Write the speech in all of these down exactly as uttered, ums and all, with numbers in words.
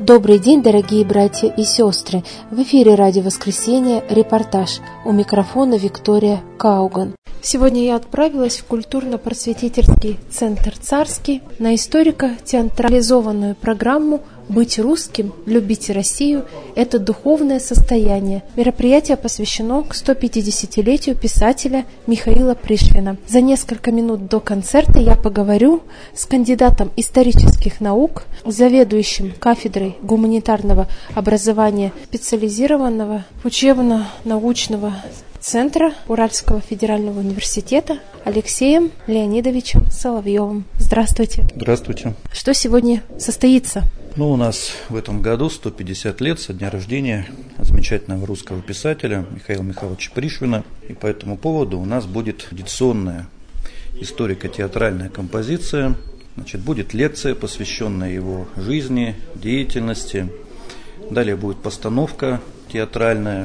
Добрый день, дорогие братья и сестры! В эфире «Радио Воскресенье» репортаж. У микрофона Виктория Кауган. Сегодня я отправилась в культурно-просветительский центр «Царский» на историко-театрализованную программу «Быть русским, любить Россию – это духовное состояние». Мероприятие посвящено к сто пятидесятилетию писателя Михаила Пришвина. За несколько минут до концерта я поговорю с кандидатом исторических наук, заведующим кафедрой гуманитарного образования специализированного учебно-научного Центра Уральского федерального университета Алексеем Леонидовичем Соловьевым. Здравствуйте. Здравствуйте. Что сегодня состоится? Ну, у нас в этом году сто пятьдесят лет со дня рождения замечательного русского писателя Михаила Михайловича Пришвина. И по этому поводу у нас будет традиционная историко-театральная композиция. Значит, будет лекция, посвященная его жизни, деятельности. Далее будет постановка театральная,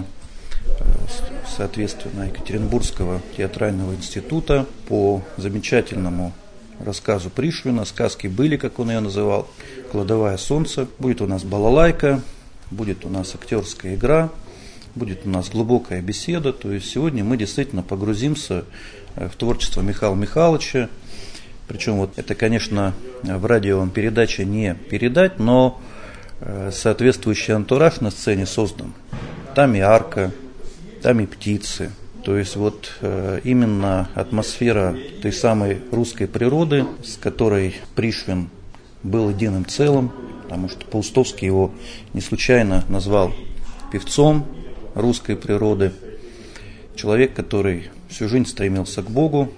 соответственно, Екатеринбургского театрального института по замечательному рассказу Пришвина «Сказки были», как он ее называл, «Кладовая солнца». Будет у нас балалайка, будет у нас актерская игра, будет у нас глубокая беседа. То есть сегодня мы действительно погрузимся в творчество Михаила Михайловича. Причем вот это, конечно, в радио вам передача не передать, но соответствующий антураж на сцене создан. Там и арка, там и птицы. То есть вот э, именно атмосфера той самой русской природы, с которой Пришвин был единым целым, потому что Паустовский его не случайно назвал певцом русской природы. Человек, который всю жизнь стремился к Богу.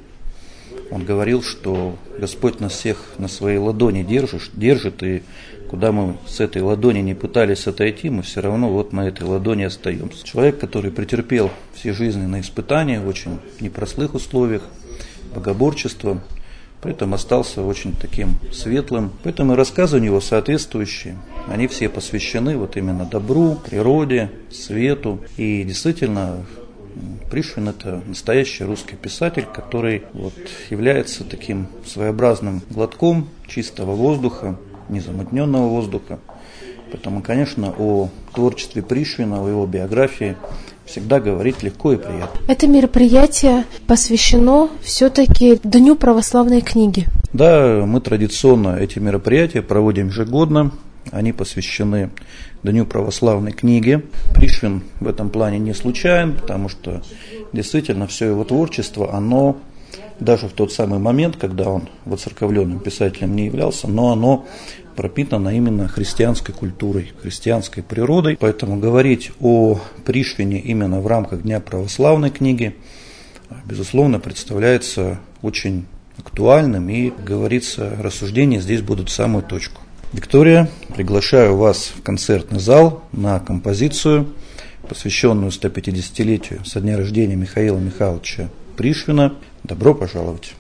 Он говорил, что Господь нас всех на своей ладони держит, держит, и куда мы с этой ладони не пытались отойти, мы все равно вот на этой ладони остаемся. Человек, который претерпел все жизненные испытания в очень непростых условиях, богоборчества, при этом остался очень таким светлым. Поэтому и рассказы у него соответствующие. Они все посвящены вот именно добру, природе, свету. И действительно, Пришвин – это настоящий русский писатель, который вот является таким своеобразным глотком чистого воздуха, незамутненного воздуха. Поэтому, конечно, о творчестве Пришвина, о его биографии всегда говорить легко и приятно. Это мероприятие посвящено все-таки Дню православной книги. Да, мы традиционно эти мероприятия проводим ежегодно. Они посвящены Дню православной книги. Пришвин в этом плане не случайен, потому что действительно все его творчество, оно даже в тот самый момент, когда он воцерковленным писателем не являлся, но оно пропитано именно христианской культурой, христианской природой. Поэтому говорить о Пришвине именно в рамках Дня православной книги, безусловно, представляется очень актуальным, и, как говорится, рассуждения здесь будут в самую точку. Виктория, приглашаю вас в концертный зал на композицию, посвященную сто пятидесятилетию со дня рождения Михаила Михайловича Пришвина. Добро пожаловать!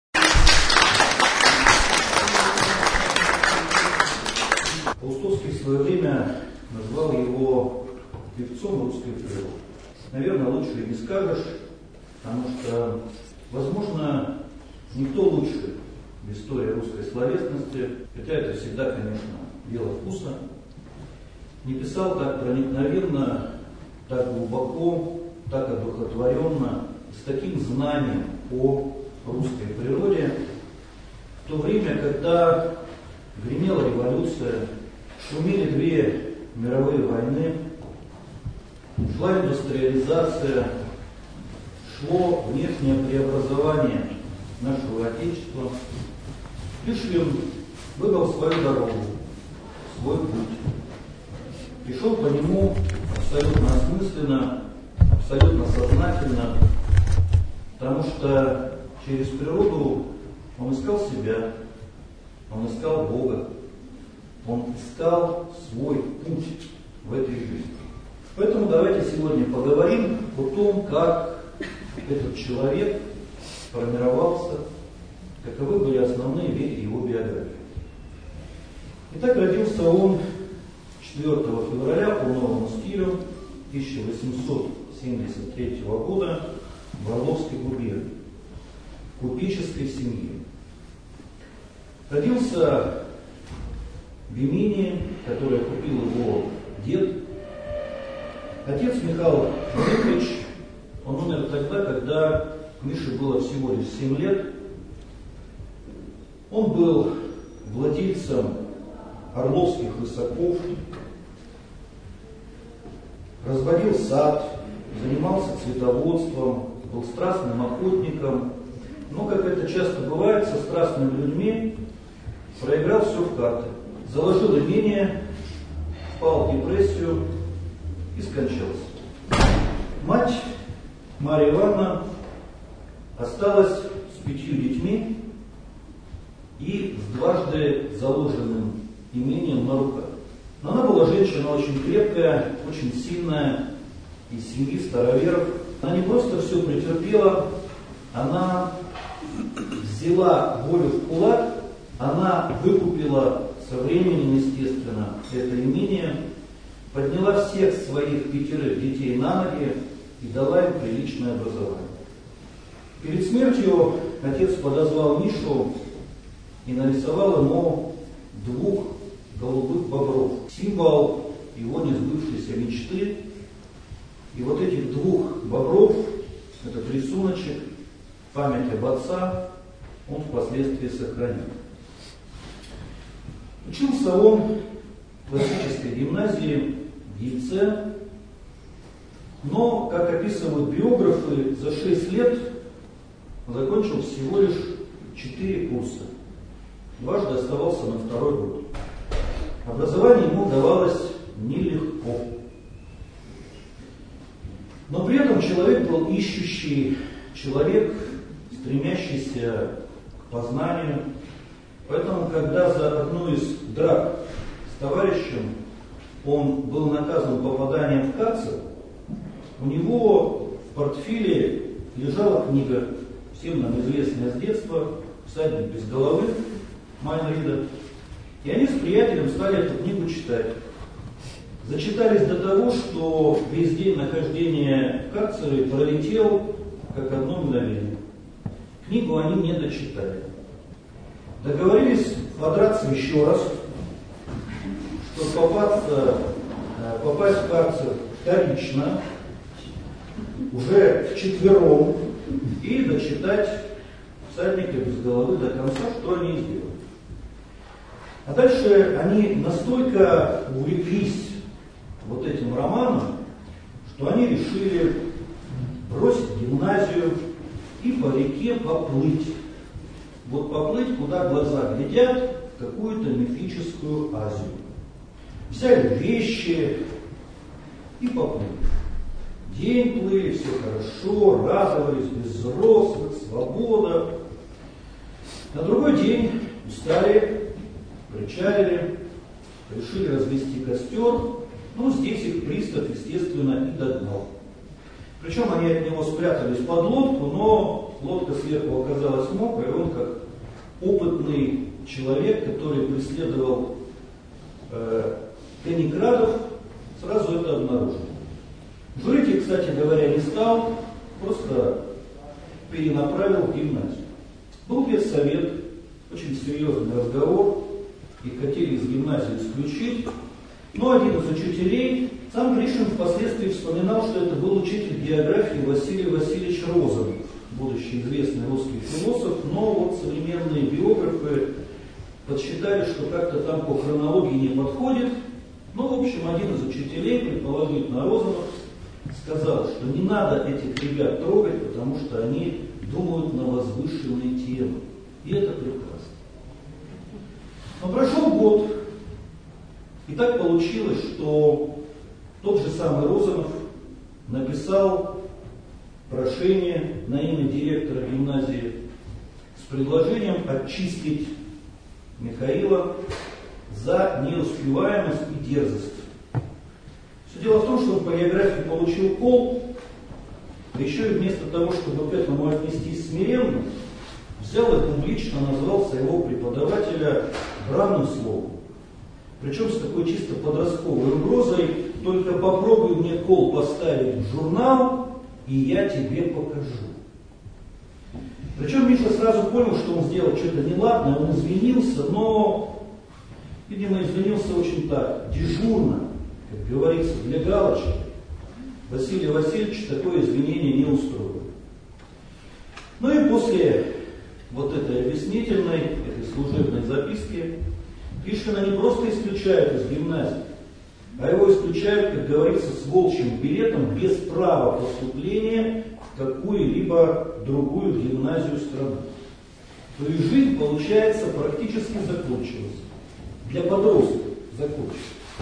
Паустовский в свое время назвал его певцом русской природы. Наверное, лучше и не скажешь, потому что, возможно, никто лучше в истории русской словесности, хотя это всегда, конечно, дело вкуса, не писал так проникновенно, так глубоко, так одухотворенно, с таким знанием о русской природе, в то время, когда гремела революция, шумели две мировые войны, шла индустриализация, шло внешнее преобразование нашего Отечества. Пришвин выбрал свою дорогу, свой путь. Пришел по нему абсолютно осмысленно, абсолютно сознательно, потому что через природу он искал себя, он искал Бога, он искал свой путь в этой жизни. Поэтому давайте сегодня поговорим о том, как этот человек формировался, каковы были основные ветви его биографии. Итак, родился он четвёртого февраля по новому стилю тысяча восемьсот семьдесят третьего года в Орловской губернии, в купеческой семье. Родился в имении, которое купил его дед. Отец Михаил Дмитриевич, он умер тогда, когда Мише было всего лишь семь лет. Он был владельцем орловских рысаков, разводил сад, занимался цветоводством, был страстным охотником, но, как это часто бывает со страстными людьми, проиграл все в карты, заложил имение, впал в депрессию и скончался. Мать Марья Ивановна осталась с пятью детьми и с дважды заложенным имением на руках. Но она была женщина очень крепкая, очень сильная, из семьи староверов. Она не просто все претерпела, она взяла волю в кулак, она выкупила со временем, естественно, это имение, подняла всех своих пятерых детей на ноги и дала им приличное образование. Перед смертью отец подозвал Мишу и нарисовал ему двух голубых бобров, символ его несбывшейся мечты. И вот этих двух бобров, этот рисуночек, память об отца, он впоследствии сохранил. Учился он в классической гимназии в Ельце, но, как описывают биографы, за шесть лет закончил всего лишь четыре курса. Дважды оставался на второй год. Образование ему давалось нелегко. Но при этом человек был ищущий, человек, стремящийся к познанию. Поэтому, когда за одну из драк с товарищем он был наказан попаданием в карцер, у него в портфеле лежала книга, всем нам известная с детства, «Всадник без головы» Майна Рида. И они с приятелем стали эту книгу читать. Зачитались до того, что весь день нахождения в карцере пролетел как одно мгновение. Книгу они не дочитали. Договорились подраться еще раз, чтобы попасться, попасть в карцер вторично, уже вчетвером, и дочитать «Всадника без головы» до конца, что они и сделали. А дальше они настолько увлеклись вот этим романом, что они решили бросить гимназию и по реке поплыть. Вот поплыть, куда глаза глядят, в какую-то мифическую Азию. Взяли вещи и поплыли. День плыли, все хорошо, радовались, без взрослых, свобода. На другой день устали, причалили, решили развести костер. Ну, здесь их пристав, естественно, и догнал. Причем они от него спрятались под лодку, но лодка сверху оказалась мокрая, и он, как опытный человек, который преследовал э, конекрадов, сразу это обнаружил. Жить их, кстати говоря, не стал, просто перенаправил в гимназию. Был педсовет, очень серьезный разговор, их хотели из гимназии исключить, но один из учителей, сам Гришин впоследствии вспоминал, что это был учитель географии Василий Васильевич Розанов, будущий известный русский философ, но вот современные биографы подсчитали, что как-то там по хронологии не подходит. Ну, в общем, один из учителей, предположительно Розанов, сказал, что не надо этих ребят трогать, потому что они думают на возвышенные темы. И это прекрасно. Но прошел год, и так получилось, что тот же самый Розанов написал прошение на имя директора гимназии с предложением очистить Михаила за неуспеваемость и дерзость. Все дело в том, что он по географии получил кол, да еще и вместо того, чтобы к этому отнестись смиренно, взял и публично назвал своего преподавателя бранным словом. Причем с такой чисто подростковой угрозой: только попробуй мне кол поставить в журнал, и я тебе покажу. Причем Миша сразу понял, что он сделал что-то неладное, он извинился, но Видимо, извинился очень так, дежурно, как говорится, для галочки. Василий Васильевич такое извинение не устроил. Ну и после вот этой объяснительной, этой служебной записки, Пришвина не просто исключают из гимназии, а его исключают, как говорится, с волчьим билетом без права поступления в какую-либо другую гимназию страны. То есть жизнь, получается, практически закончилась. Для подростков закончилась.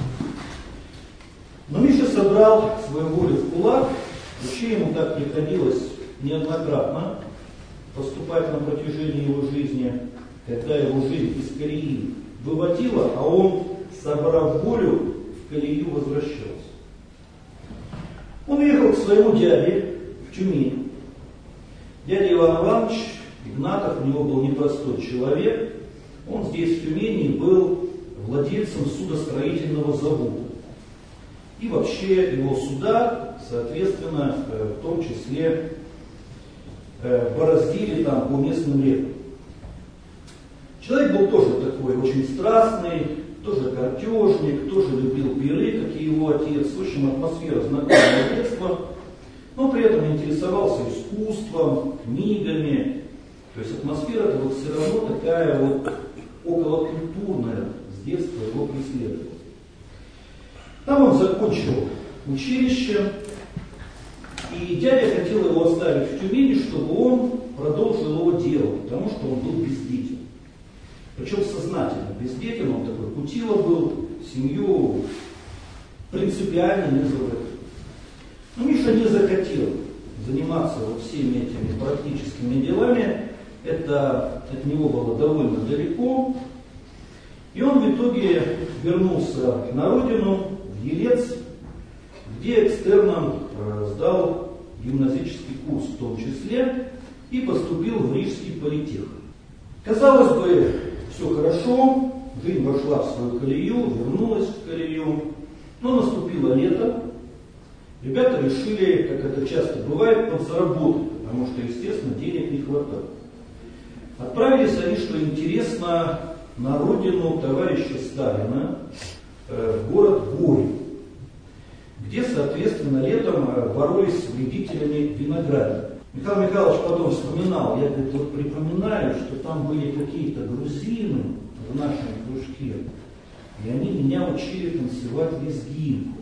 Но Миша собрал свою волю в кулак, вообще ему так приходилось неоднократно поступать на протяжении его жизни, когда его жизнь из колеи выводила, а он, собрав волю, в колею возвращался. Он уехал к своему дяде в Тюмень. Дядя Иван Иванович Игнатов, у него был непростой человек. Он здесь, в Тюмени, был владельцем судостроительного завода. И вообще его суда, соответственно, в том числе бороздили там по местным рекам. Человек был тоже такой очень страстный, тоже картежник, тоже любил пиры, как и его отец. В общем, атмосфера знакомого детства. Но при этом интересовался искусством, книгами. То есть атмосфера вот все равно такая вот околокультурная, с детства его преследовала. Там он закончил училище, и дядя хотел его оставить в Тюмени, чтобы он продолжил его дело, потому что он был бездетен. Причем сознательно бездетен, он такой кутила был, семью принципиально не заводил. Но Миша не захотел заниматься вот всеми этими практическими делами, это от него было довольно далеко, и он в итоге вернулся на родину, в Елец, где экстерном сдал гимназический курс в том числе и поступил в Рижский политех. Казалось бы, все хорошо, жизнь вошла в свою колею, вернулась в колею, но наступило лето, ребята решили, как это часто бывает, подзаработать, потому что, естественно, денег не хватало. Отправились они, что интересно, на родину товарища Сталина, в город Гори, где, соответственно, летом боролись с вредителями винограда. Михаил Михайлович потом вспоминал, я говорит, вот припоминаю, что там были какие-то грузины в нашем кружке, и они меня учили танцевать лезгинку.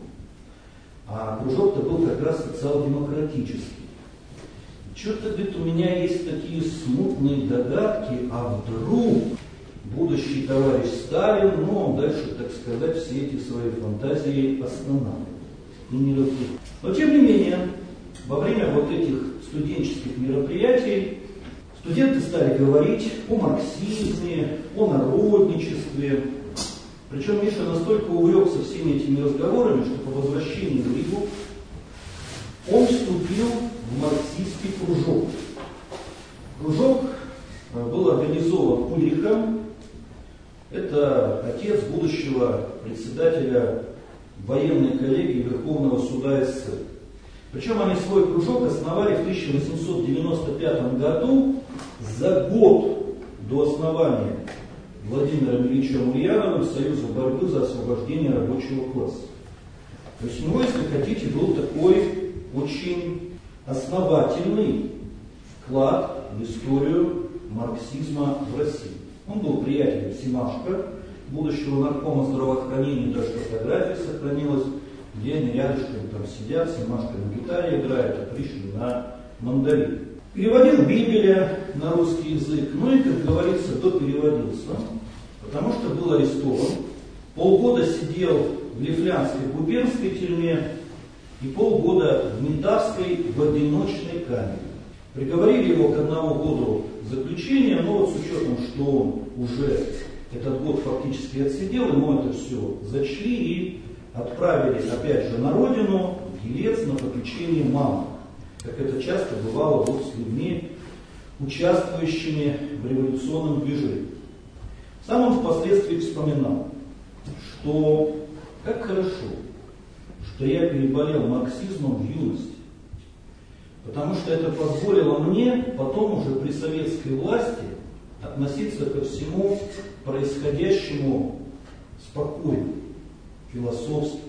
А кружок-то был как раз социал-демократический. Что-то, говорит, у меня есть такие смутные догадки, а вдруг будущий товарищ Сталин, ну, он дальше, так сказать, все эти свои фантазии останавливает. И не любит. Но, тем не менее, во время вот этих студенческих мероприятий студенты стали говорить о марксизме, о народничестве. Причем Миша настолько увлекся всеми этими разговорами, что по возвращении в Ригу он вступил в марксистский кружок. Кружок был организован Ульрихом. Это отец будущего председателя военной коллегии Верховного суда СССР. Причем они свой кружок основали в тысяча восемьсот девяносто пятом году, за год до основания Владимиром Ильичем Ульяновым Союза борьбы за освобождение рабочего класса. То есть у него, если хотите, был такой очень основательный вклад в историю марксизма в России. Он был приятелем Семашко, будущего наркома здравоохранения, даже фотография сохранилась, где они рядышком там сидят, Семашко на гитаре играет, а Пришвин на мандолине. Переводил Бибеля на русский язык, ну и, как говорится, допереводился, потому что был арестован, полгода сидел в Лифлянской губернской тюрьме и полгода в Ментавской в одиночной камере. Приговорили его к одному году заключения, но вот с учетом, что он уже этот год фактически отсидел, ему это все зачли и отправили опять же на родину, в Елец, на попечение мамы, как это часто бывало вот с людьми, участвующими в революционном движении. Сам он впоследствии вспоминал, что как хорошо, что я переболел марксизмом в юности, потому что это позволило мне потом уже при советской власти относиться ко всему происходящему спокойно, философски.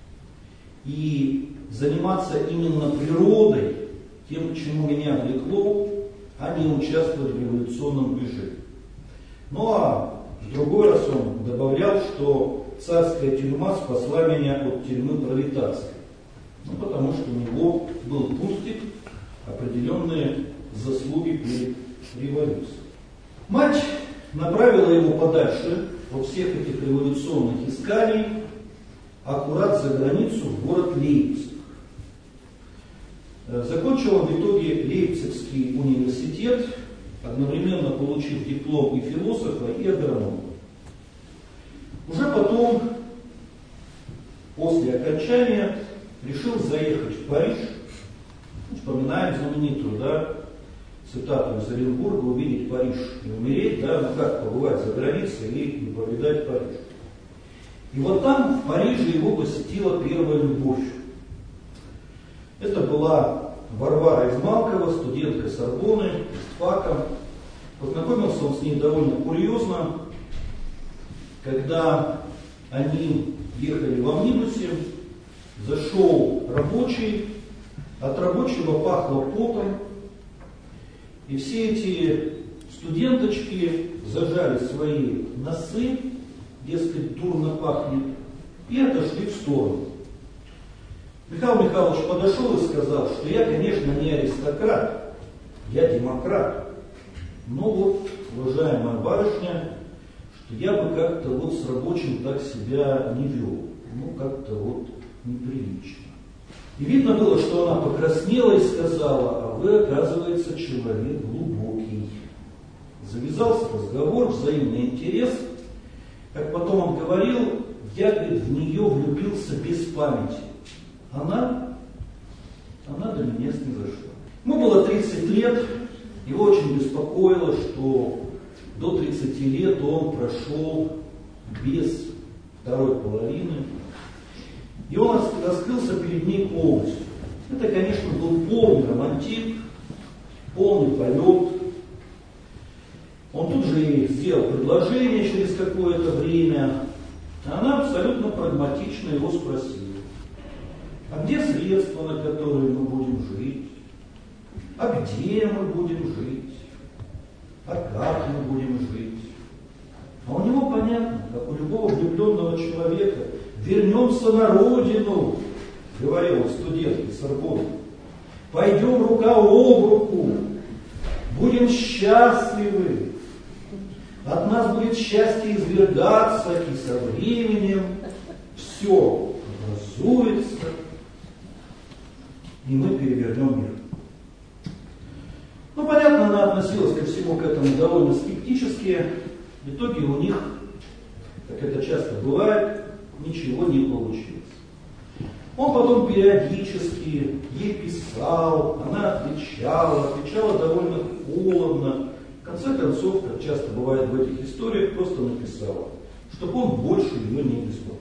И заниматься именно природой, тем, к чему меня влекло, а не участвовать в революционном движении. Ну а в другой раз он добавлял, что царская тюрьма спасла меня от тюрьмы пролетарской. Ну, потому что у него был пустик, определенные заслуги перед революцией. Мать направила его подальше от всех этих революционных исканий, аккурат за границу в город Лейпциг. Закончил он в итоге Лейпцигский университет, одновременно получив диплом и философа, и агронома. Уже потом, после окончания, решил заехать в Париж, вспоминаем знаменитую, да, цитату из Оренбурга: увидеть Париж и умереть, да, ну как побывать за границей и не повидать Париж. И вот там, в Париже, его посетила первая любовь. Это была Варвара Измалкова, студентка Сорбонны, истфака. Познакомился он с ней довольно курьезно, когда они ехали в амнибусе, зашел рабочий, от рабочего пахло потом, и все эти студенточки зажали свои носы, дескать, дурно пахнет, и отошли в сторону. Михаил Михайлович подошел и сказал, что я, конечно, не аристократ, я демократ. Но вот, уважаемая барышня, что я бы как-то вот с рабочим так себя не вел. Ну, как-то вот неприлично. И видно было, что она покраснела и сказала: а вы, оказывается, человек глубокий. Завязался разговор, взаимный интерес. Как потом он говорил, я, говорит, в нее влюбился без памяти. Она, она до меня снизошла. Ему было тридцать лет, его очень беспокоило, что до тридцати лет он прошел без второй половины. И он раскрылся перед ней полностью. Это, конечно, был полный романтик, полный полет. Он тут же ей сделал предложение через какое-то время. Она абсолютно прагматично его спросила: а где средства, на которые мы будем жить? А где мы будем жить? А как мы будем жить? А у него понятно, как у любого влюбленного человека: вернемся на родину, говорил студент из Сорбонны. Пойдем рука об руку, будем счастливы. От нас будет счастье извергаться, и со временем все образуется, и мы перевернем мир. Ну, понятно, она относилась ко всему к этому довольно скептически. В итоге у них, как это часто бывает, ничего не получилось. Он потом периодически ей писал, она отвечала, отвечала довольно холодно. В конце концов, как часто бывает в этих историях, просто написала, чтобы он больше ее не беспокоил.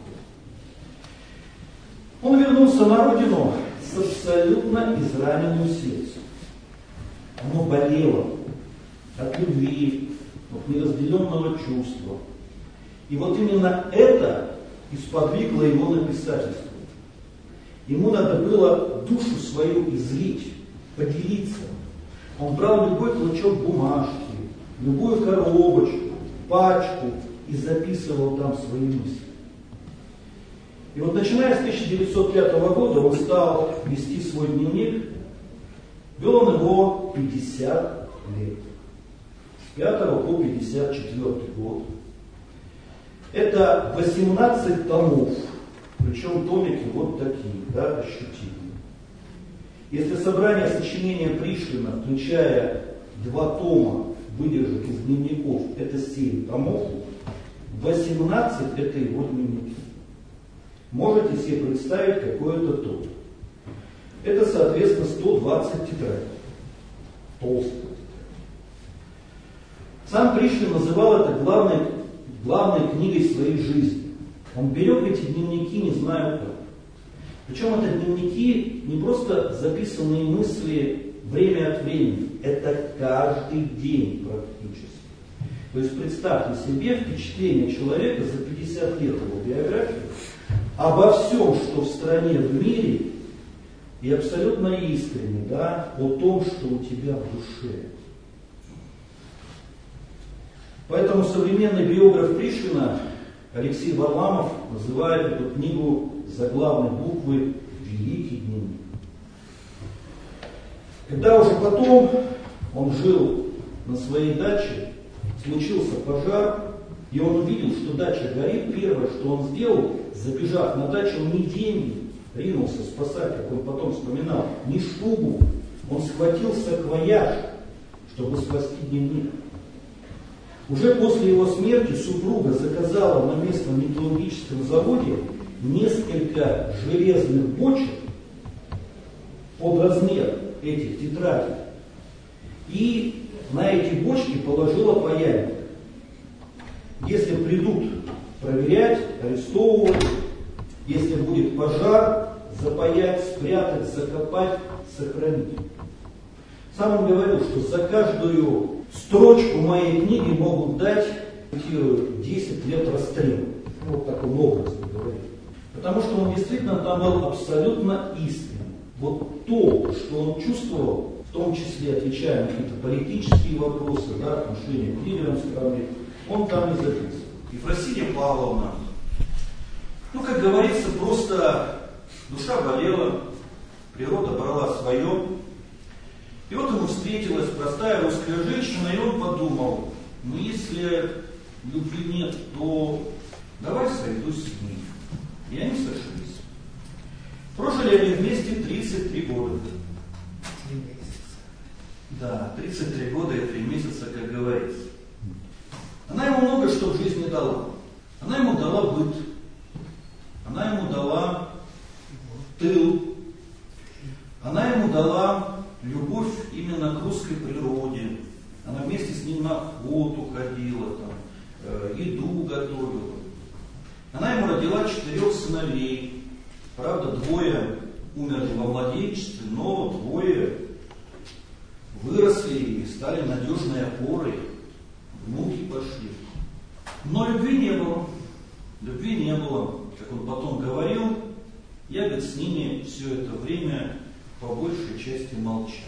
Он вернулся на родину с абсолютно израненным сердцем. Оно болело от любви, от неразделенного чувства. И вот именно это и сподвигло его на писательство. Ему надо было душу свою излить, поделиться. Он брал любой клочок бумажки, любую коробочку, пачку и записывал там свои мысли. И вот начиная с тысяча девятьсот пятого года он стал вести свой дневник. Вел он его пятьдесят лет. С пятого по пятьдесят четвёртый год. Это восемнадцать томов. Причем томики вот такие, да, ощутимые. Если собрание сочинения Пришвина, включая два тома выдержек из дневников, это семь томов, восемнадцать это его дневники. Можете себе представить, какой это том. Это, соответственно, сто двадцать тетрадей. Толстая тетрадь. Сам Пришвин называл это главной, главной книгой своей жизни. Он берег эти дневники, не знаю как. Причем это дневники не просто записанные мысли время от времени. Это каждый день практически. То есть представьте себе впечатление человека за пятьдесят лет его биографии обо всем, что в стране, в мире, и абсолютно искренне, да, о том, что у тебя в душе. Поэтому современный биограф Пришвина Алексей Варламов называет эту книгу заглавной буквы «Великий дневник». Когда уже потом он жил на своей даче, случился пожар, и он увидел, что дача горит. Первое, что он сделал, забежав на дачу, он не деньги ринулся спасать, как он потом вспоминал, не шубу, он схватил саквояж, чтобы спасти дневник. Уже после его смерти супруга заказала на местном металлургическом заводе несколько железных бочек под размер этих тетрадей. И на эти бочки положила паяльник. Если придут проверять, арестовывать, если будет пожар, запаять, спрятать, закопать, сохранить. Сам он говорил, что за каждую строчку моей книги могут дать, цитирую, десять лет расстрела. Ну, вот так он образно говорит. Потому что он действительно там был абсолютно искренен. Вот то, что он чувствовал, в том числе отвечая на какие-то политические вопросы, да, отношения к лидерам страны, он там и записывал. Ефросинья Павловна, ну, как говорится, просто душа болела, природа брала свое. И вот ему встретилась простая русская женщина, и он подумал, ну если любви нет, то давай сойдусь с ней. И они сошлись. Прожили они вместе тридцать три года. Три месяца. Да, тридцать три года и три месяца, как говорится. Она ему много что в жизни дала. Она ему дала быт. Она ему дала тыл. Она ему дала любовь именно к русской природе. Она вместе с ним на охоту ходила, там, э, еду готовила. Она ему родила четырех сыновей. Правда, двое умерли во младенчестве, но двое выросли и стали надежной опорой. Внуки пошли. Но любви не было. Любви не было. Как он потом говорил, я, говорит, с ними все это время по большей части молчал.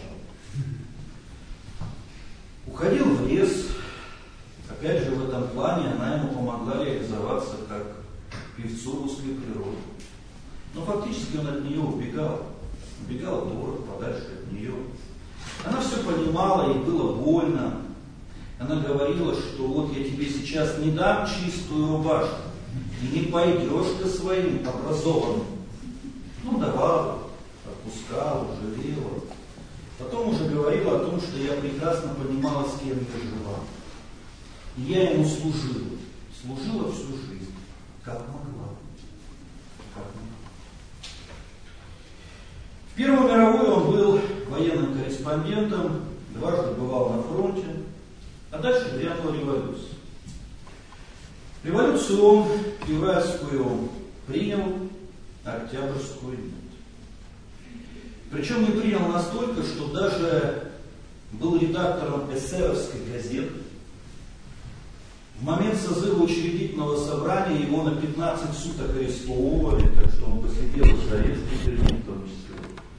Уходил в лес. Опять же, в этом плане она ему помогла реализоваться как певцу русской природы. Но фактически он от нее убегал. Убегал в город, подальше от нее. Она все понимала, ей было больно. Она говорила, что вот я тебе сейчас не дам чистую рубашку, и не пойдешь ты своим образованным. Ну, давала, отпускала, жалела. Потом уже говорила о том, что я прекрасно понимала, с кем я жила. И я ему служила. Служила всю жизнь, как могла. Как могла. В Первую мировую он был военным корреспондентом, дважды бывал на фронте, а дальше грянула революция. Революцию он февральскую принял, а октябрьскую нет. Причем не принял настолько, что даже был редактором эсеровской газеты. В момент созыва учредительного собрания его на пятнадцать суток арестовывали, так что он посидел за арестной тюрьме в том числе.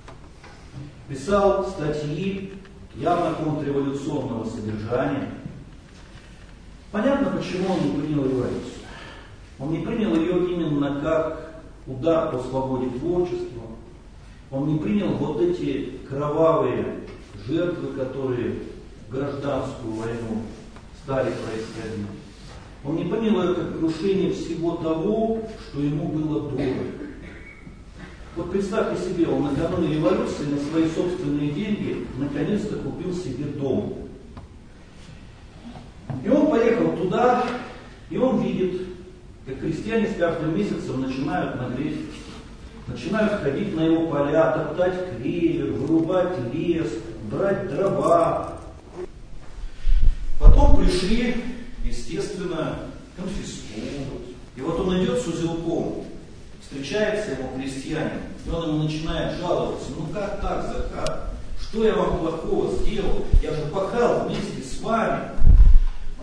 Писал статьи явно контрреволюционного содержания. Понятно, почему он не принял революцию. Он не принял ее именно как удар по свободе творчества. Он не принял вот эти кровавые жертвы, которые в гражданскую войну стали происходить. Он не принял ее как крушение всего того, что ему было дорого. Вот представьте себе, он накануне революции на свои собственные деньги наконец-то купил себе дом. И он поехал туда, и он видит, как крестьяне с каждым месяцем начинают нагреть, начинают ходить на его поля, топтать клевер, вырубать лес, брать дрова. Потом пришли, естественно, конфисковывать. И вот он идет с узелком, встречается ему крестьянин, и он ему начинает жаловаться: ну как так, Захар? Что я вам плохого сделал? Я же пахал вместе с вами.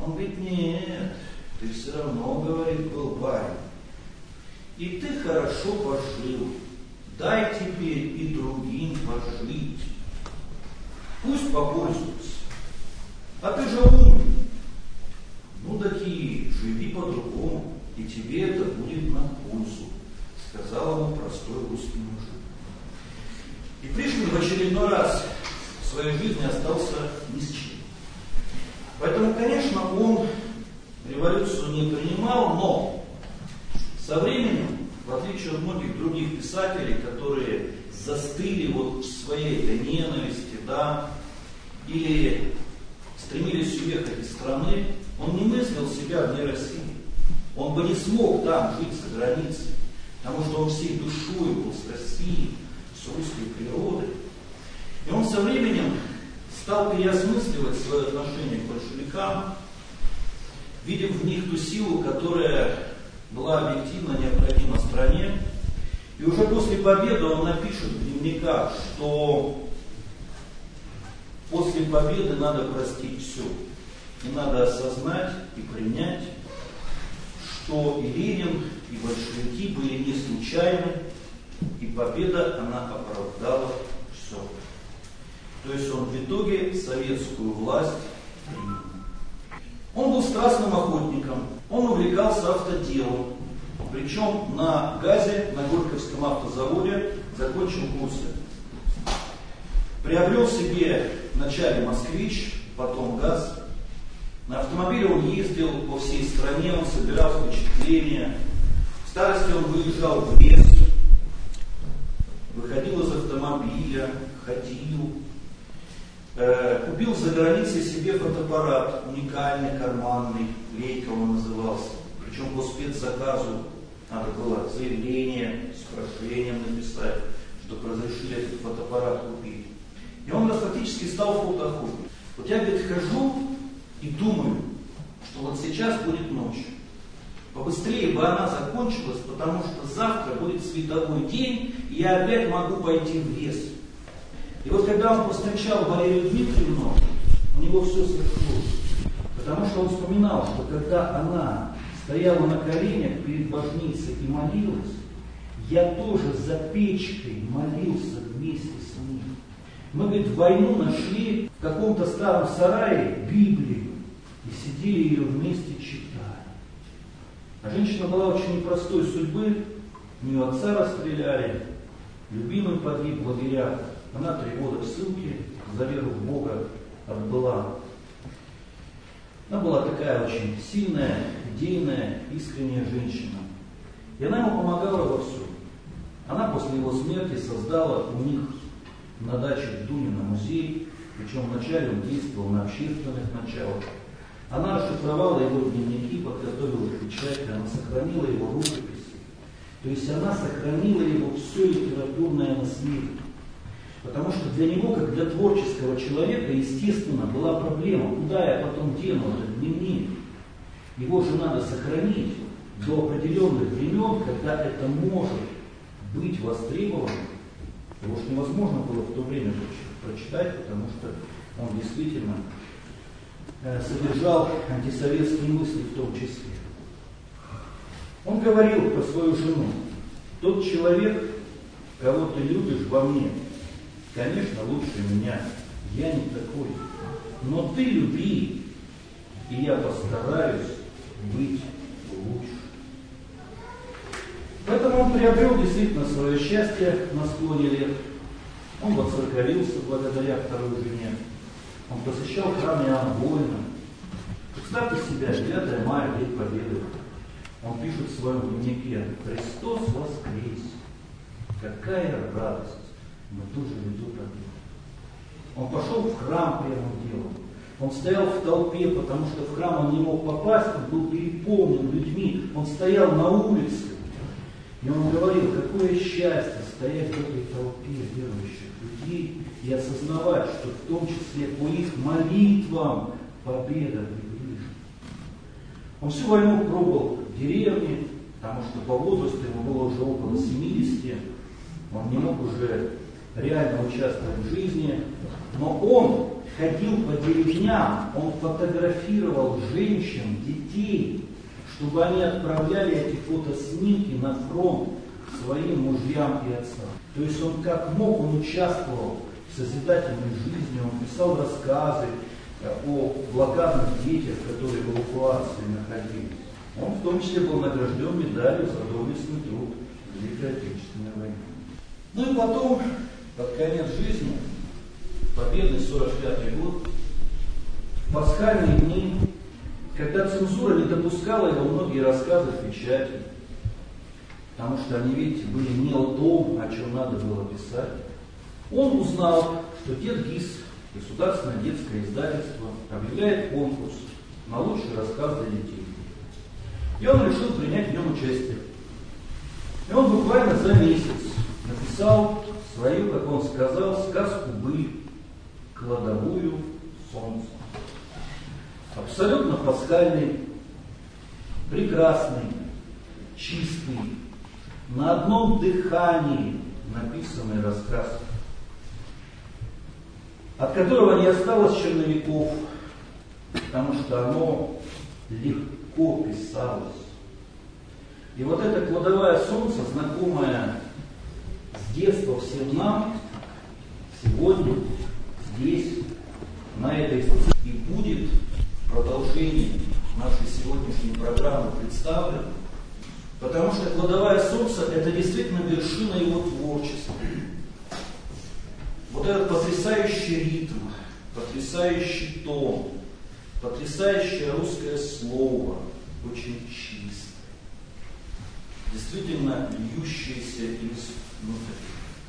Он говорит, нет, ты все равно, говорит, был парень. И ты хорошо пожил. Дай теперь и другим пожить. Пусть попользуются. А ты же умный. Ну таки, живи по-другому, и тебе это будет на пользу, сказал ему простой русский мужик. И Пришвин в очередной раз в своей жизни остался ни с чем. Поэтому, конечно, он революцию не принимал, но со временем, в отличие от многих других писателей, которые застыли вот в своей этой ненависти, да, или стремились уехать из страны, он не мыслил себя вне России. Он бы не смог там жить за границей, потому что он всей душой был с Россией, с русской природой. И он со временем стал переосмысливать свое отношение к большевикам, видя в них ту силу, которая была объективно необходима стране. И уже после победы он напишет в дневниках, что после победы надо простить все. И надо осознать и принять, что и Ленин, и большевики были не случайны, и победа, она оправдала все. То есть он в итоге советскую власть принял. Он был страстным охотником, он увлекался автоделом, причем на ГАЗе, на Горьковском автозаводе, закончил курсы. Приобрел себе вначале «Москвич», потом «ГАЗ». На автомобиле он ездил по всей стране, он собирал впечатления. В старости он выезжал в лес, выходил из автомобиля, ходил. Э, купил за границей себе фотоаппарат, уникальный, карманный, Лейка он назывался. Причем по спецзаказу надо было заявление с прошением написать, чтобы разрешили этот фотоаппарат купить. И он фактически стал фотоохотником. Вот я, говорит, хожу и думаю, что вот сейчас будет ночь. Побыстрее бы она закончилась, потому что завтра будет световой день, и я опять могу пойти в лес. И вот когда он повстречал Валерию Дмитриевну, у него все сошлось. Потому что он вспоминал, что когда она стояла на коленях перед божницей и молилась, я тоже за печкой молился вместе с ним. Мы, говорит, в войну нашли в каком-то старом сарае Библию и сидели ее вместе читали. А женщина была очень непростой судьбы, у нее отца расстреляли, любимый погиб в лагерях, она три года в ссылке за веру в Бога отбыла. Она была такая очень сильная, идейная, искренняя женщина. И она ему помогала во всем. Она после его смерти создала у них на даче в Дунино музей, причем вначале он действовал на общественных началах. Она расшифровала его дневники, подготовила печать, она сохранила его рукописи. То есть она сохранила его все литературное наследие. Потому что для него, как для творческого человека, естественно, была проблема, куда я потом дену этот дневник. Его же надо сохранить до определенных времен, когда это может быть востребовано. Его же невозможно было в то время прочитать, потому что он действительно э, содержал антисоветские мысли в том числе. Он говорил про свою жену: тот человек, кого ты любишь во мне, конечно, лучше меня, я не такой, но ты люби, и я постараюсь быть лучше. Поэтому он приобрел действительно свое счастье на склоне лет. Он воцерковился благодаря второй жене. Он посещал храм Иоанна Воина. Представьте себя, девятое мая, День Победы. Он пишет в своем дневнике: «Христос воскрес! Какая радость! Мы тоже веду победу». Он пошел в храм первым делом. Он стоял в толпе, потому что в храм он не мог попасть, он был переполнен людьми. Он стоял на улице. И он говорил: какое счастье стоять в этой толпе верующих людей и осознавать, что в том числе по их молитвам победа приближена. Он всю войну пробыл в деревне, потому что по возрасту ему было уже около семидесяти. Он не мог уже реально участвовать в жизни. Но он ходил по деревням, он фотографировал женщин, детей, чтобы они отправляли эти фотоснимки на фронт своим мужьям и отцам. То есть он как мог, он участвовал в созидательной жизни, он писал рассказы о благородных детях, которые в эвакуации находились. Он в том числе был награжден медалью за доблестный труд в Великой Отечественной войне. Ну и потом, под конец жизни, победный сорок пятый год, пасхальные дни, когда цензура не допускала его многие рассказы в печати, потому что они, видите, были не о том, о чем надо было писать, он узнал, что Дед ГИС, государственное детское издательство, объявляет конкурс на лучший рассказ для детей. И он решил принять в нем участие. И он буквально за месяц написал свою, как он сказал, сказку «Быль», «Кладовую солнца». Абсолютно пасхальный, прекрасный, чистый, на одном дыхании написанный рассказ, от которого не осталось черновиков, потому что оно легко писалось. И вот эта «Кладовая солнца», знакомая с детства всем нам, сегодня, здесь, на этой сцене, и будет в продолжении нашей сегодняшней программы представлена, потому что «Кладовая солнца» — это действительно вершина его творчества. Вот этот потрясающий ритм, потрясающий тон, потрясающее русское слово, очень чистое, действительно льющееся из внутри.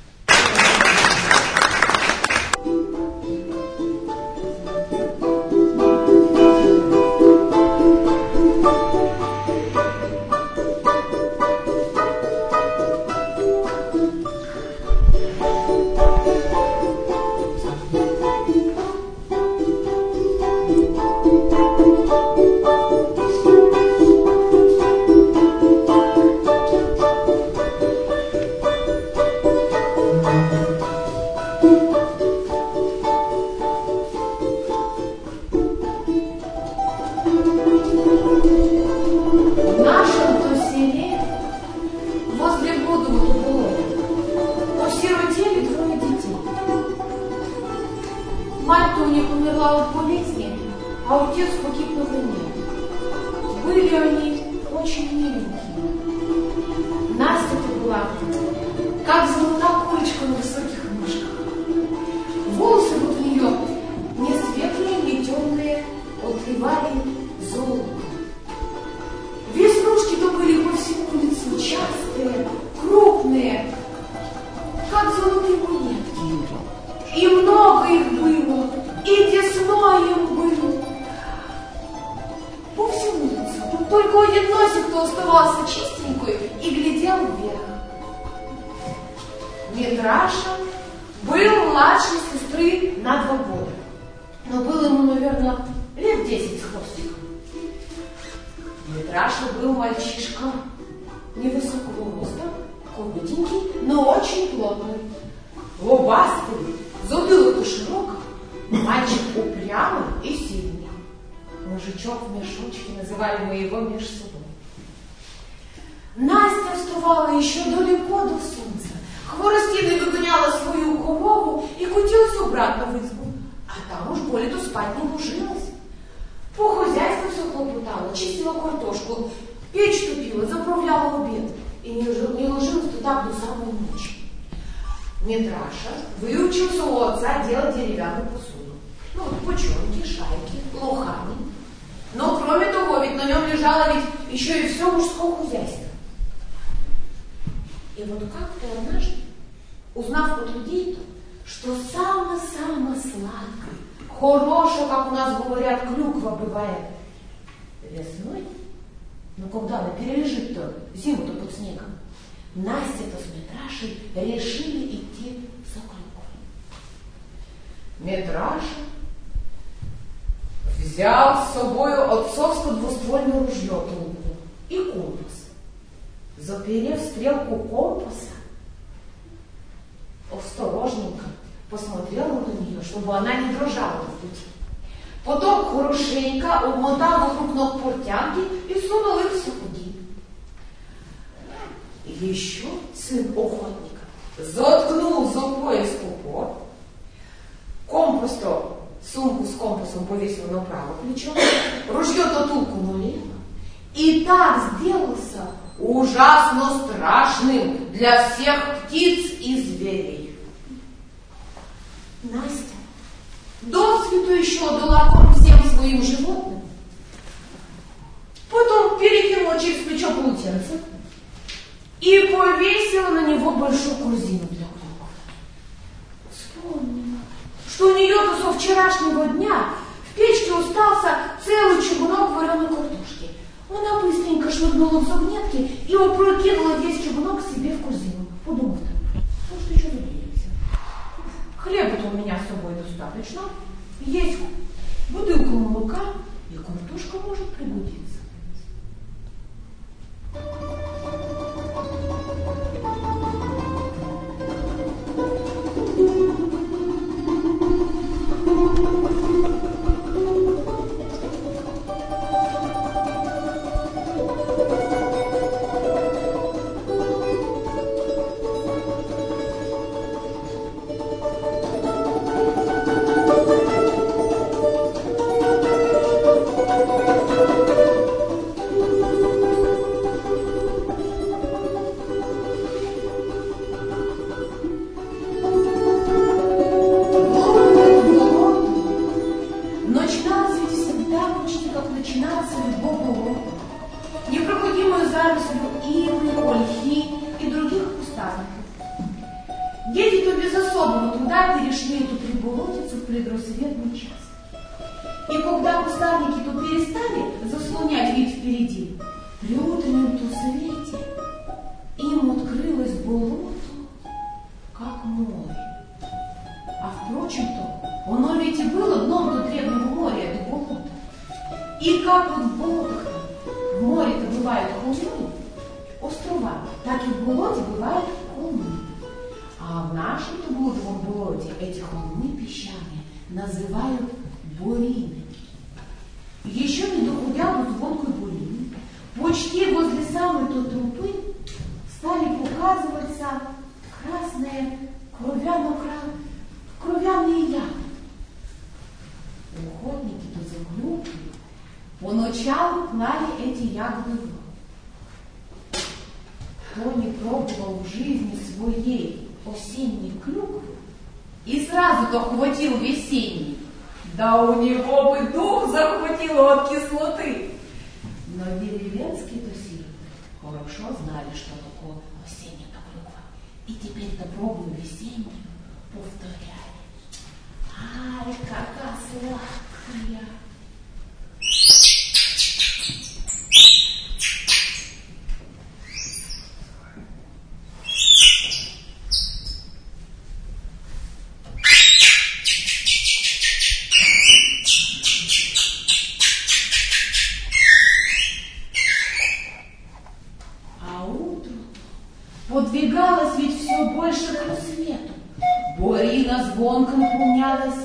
Мать-то у них умерла от болезни, а отец погиб на войне. Были они очень миленькие. Настя-то была, как золотая курочка на высоких ножках. Волосы вот у нее не светлые, не темные, отливали золотом. Веснушки-то были по всему лицу, частые, крупные, как золотые монетки. И много их было, и весной им было. По всему лицу. Только один носик-то оставался чистенькой и глядел вверх. Митраша был младше сестры на два года. Но было ему, наверное, лет десять с хвостиком. Митраша был мальчишка невысокого роста, худенький, но очень плотный. Лобастый, затылок широк, мальчик упрямый и сильный. Мужичок в мешочке, называли мы его меж собой. Настя вставала еще далеко до солнца, хворостиной выгоняла свою корову и кутилась обратно в избу, а там уж более-то спать не ложилась. По хозяйству все хлопотала, чистила картошку, печь топила, заправляла обед и не ложилась туда до самой ночи. Митраша выучился у отца делать деревянную посуду. Ну, бочонки, шайки, лохани. Но кроме того, ведь на нем лежало ведь еще и все мужское хозяйство. И вот как-то однажды, узнав от людей-то, что самое-самое сладкое, хорошее, как у нас говорят, клюква бывает весной, но когда она перележит-то зиму-то под снегом, Настя-то с Митрашей решили идти за клюквой. Митраша взял с собою отцовское двуствольное ружье трубку и компас. Заперев стрелку компаса, осторожненько посмотрел на нее, чтобы она не дрожала в пути. Потом хорошенько обмотал вокруг ног портянки и сунул их в сапоги. Еще сын охотника заткнул за пояс пупок, компас-то, сумку с компасом повесил на правое плечо, ружье-то-тулку налево, и так сделался ужасно страшным для всех птиц и зверей. Настя досвету еще дала корм всем своим животным, потом перекинула через плечо полотенце и повесила на него большую корзину для клюквы. Вспомнила, что у нее-то со вчерашнего дня в печке остался целый чугунок вареной картошки. Она быстренько швырнула в загнетки и опрокинула весь чугунок себе в корзину, подумав-то, ну что еще добьемся. Хлеба-то у меня с собой достаточно, есть бутылка молока, и картошка может пригодиться. Называют бурины. Еще не доходя до звонкой бурины, почти возле самой той трупы стали показываться красные кровяные ягоды. Охотники-то за клюквой поначалу клали эти ягоды в рот. Кто не пробовал в жизни своей осенней клюквы и сразу-то хватил весенний, да у него бы дух захватило от кислоты. Но деревенские-то сироты хорошо знали, что такое осенняя клюква. И теперь-то пробую весеннюю, повторяли. Ай, какая сладкая! Подвигалось ведь все больше к рассвету. Бурина звонко наполнялась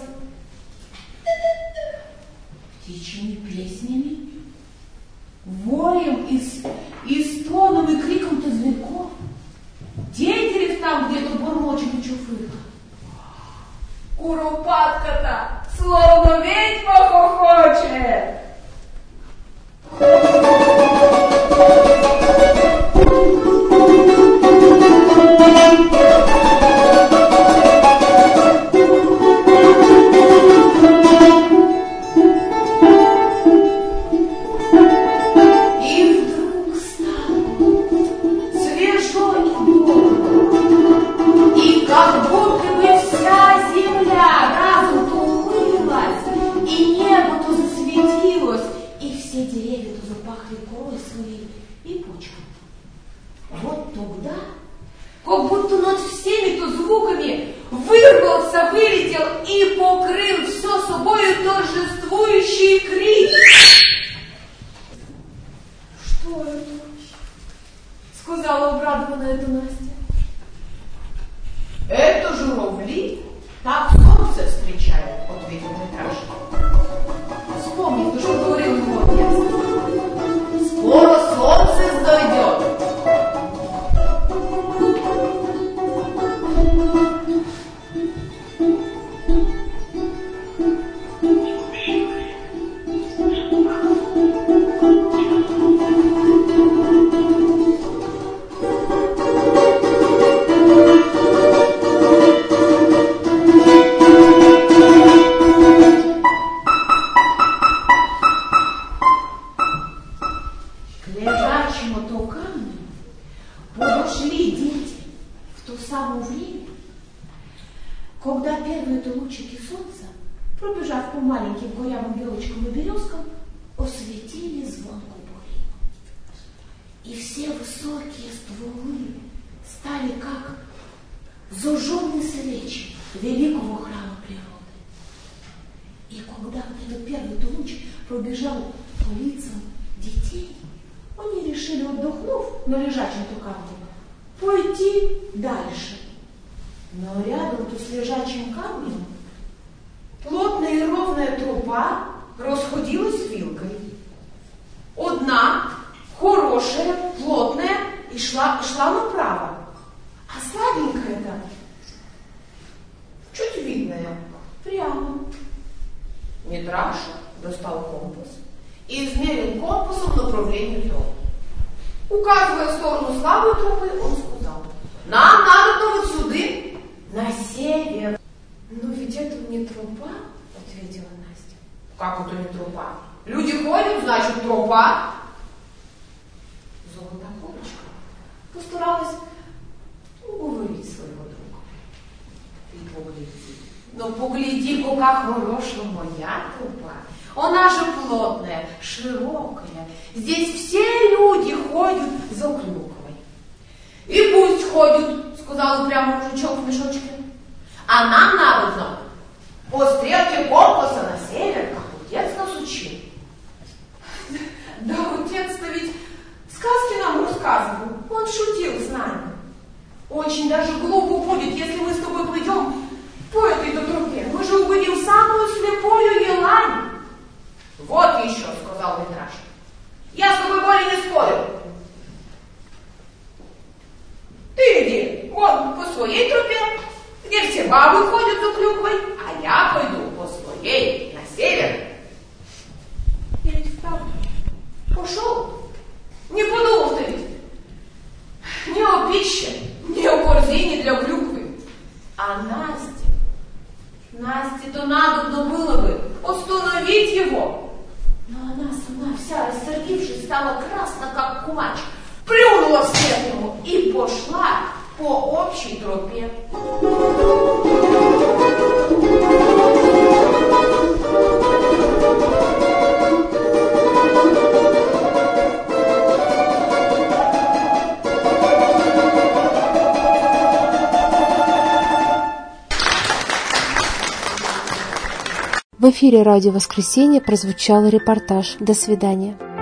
птичьими песнями, воем и, и стоном и криком-то зверьков. Тетерев там где-то бормочет и чуфыка. Куропатка-то словно ведьма хохочет. Это журавли, так солнце встречает. то самое время, когда первые-то лучики солнца, пробежав по маленьким горявым елочкам и березкам, осветили звонку бурину. И все высокие стволы стали как зажженные свечи великого храма природы. И когда этот первый луч пробежал по лицам детей, они решили, отдохнув на лежачем-то камне, пойти дальше. Но рядом-то с лежачим камнем плотная и ровная тропа расходилась вилкой. Одна, хорошая, плотная, и шла, шла направо. А слабенькая-то, чуть видная, прямо. Митраша достал компас и измерил компасом направление тропы. Указывая в сторону слабой тропы, он сказал: нам надо вот сюда, на север. Но ведь это не тропа, ответила Настя. Как это не тропа? Люди ходят, значит, тропа. Золотая курочка постаралась уговорить своего друга. Ты погляди. Но погляди-ка, как хороша моя тропа. Она же плотная, широкая. Здесь все люди ходят за клюквой. И пусть ходят, сказал упрямый мужичок в мешочке. А нам надо по стрелке компаса на север, как отец нас учил. Да, отец-то ведь сказки нам рассказывал. Он шутил с нами. Очень даже глупо будет, если мы с тобой пойдем по этой тропе. Мы же угодим в самую слепую елань. Вот еще, сказал Митраша. Я с тобой более не спорю. Ты иди вон по своей тропе, где все бабы ходят за клюквой, а я пойду по своей на север. И ведь правда пошел, не подумал ты ведь ни о пище, ни о корзине для клюквы. А Насте, Насте-то надо было бы остановить его. Но она сама, вся рассердившись, стала красна, как кумач, плюнула вслед ему и пошла по общей тропе. В эфире «Радио Воскресенье» прозвучал репортаж. До свидания.